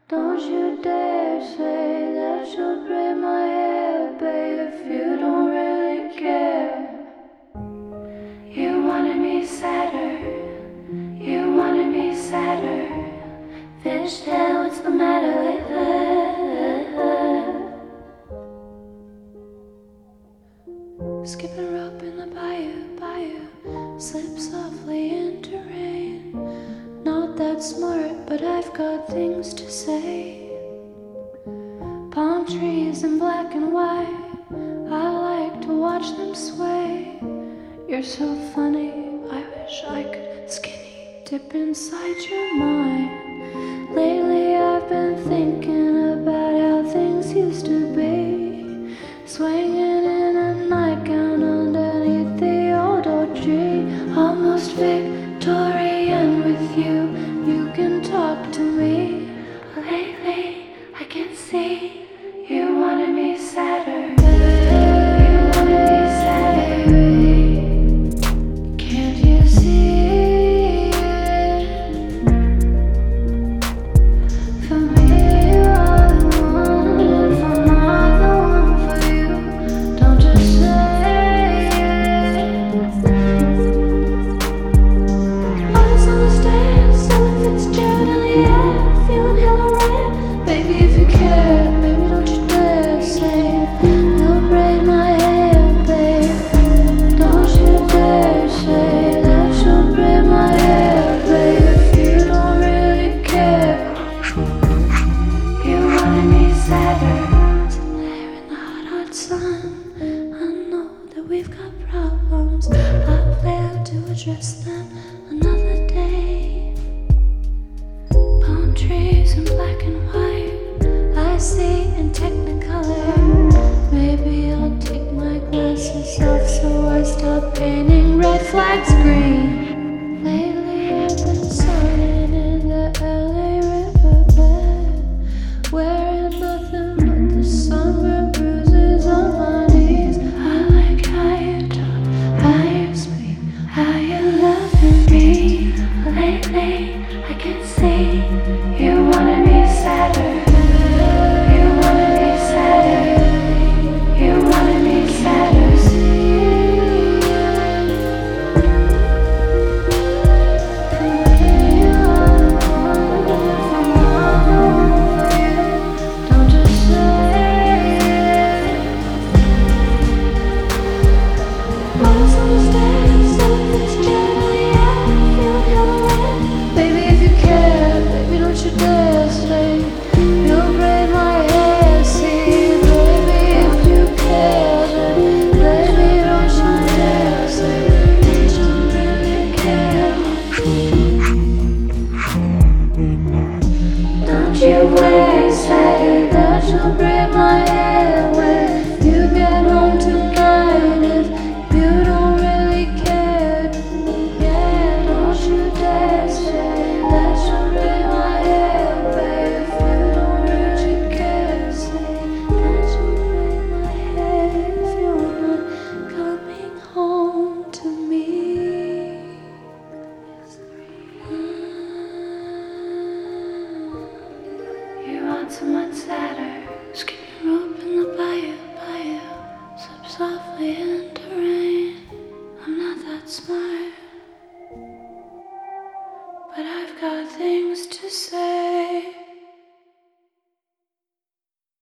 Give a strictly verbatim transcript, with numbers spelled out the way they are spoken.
Don't you dare say that you'll braid my hair, babe, if you don't really care. You wanted me sadder, you wanted me sadder. Fishtail, what's the matter with her? Skipping rope in the bayou, bayou, slip softly into rain. Not that smart, but I've got things to say. Palm trees in black and white, I like to watch them sway. You're so funny, I wish I could skinny dip inside your mind. Lately I've been thinking about how things used to be, swinging in a nightgown underneath the old oak tree. Almost Victorian with you, you can talk to me. Lately I can see you wanted me sadder. You wanted me sadder. Can't you see it? For me you are the one. If I'm not the one for you, don't just say it. I was on the stairs, Ella Fitzgerald in the air, feeling hella red. Baby, if you care, baby, don't you dare say you'll braid my hair, babe. Don't you dare say that you'll braid my hair, babe, if you don't really care. You wanted me sadder. Sitting there in the hot, hot sun, I know that we've got problems. I plan to address them another day. Palm trees in black and white, I see in technicolor. Maybe I'll take my glasses off so I stop painting red flags green. Lately I've been sunning in the L A riverbed, wearing nothing but the sunburn bruises on my knees. I like how you talk, how you speak, how you loving me. Lately I can see you wanted me sadder. You wanted me sadder. You wanted me sadder. For me you are the one. If I'm not the one for you, don't just say it. I was on the stairs, Ella Fitzgerald in the air, feeling hella red. Baby, if you care, baby, don't you dare say you'll braid my hair. See, baby, if you care, then baby, don't you dare say that you really care. Don't you worry, say that you'll braid my hair when you get home tonight. If you don't really care, yeah, don't you dare say that you'll braid my hair, babe. If you don't really care, say that you'll braid my hair if you're not coming home to me. You want someone sadder, skipping rope in the bayou, bayou, slip softly into